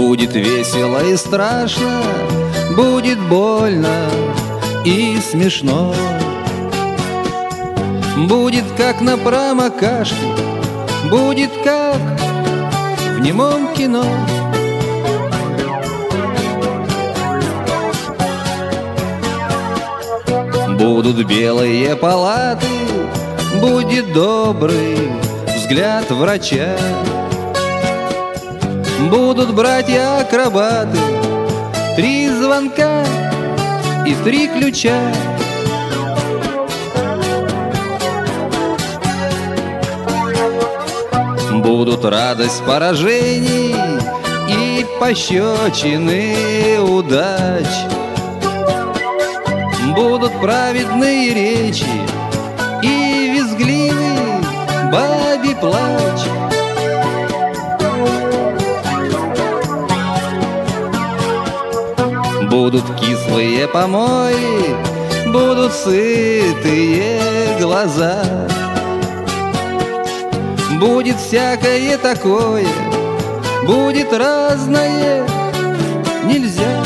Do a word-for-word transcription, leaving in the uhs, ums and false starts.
Будет весело и страшно, будет больно и смешно. Будет как на промокашке, будет как в немом кино. Будут белые палаты, будет добрый взгляд врача. Будут братья-акробаты, три звонка и три ключа. Будут радость поражений и пощечины удач. Будут праведные речи и визгливый бабий плач. Будут кислые помои, будут сытые глаза. Будет всякое такое, будет разное, нельзя.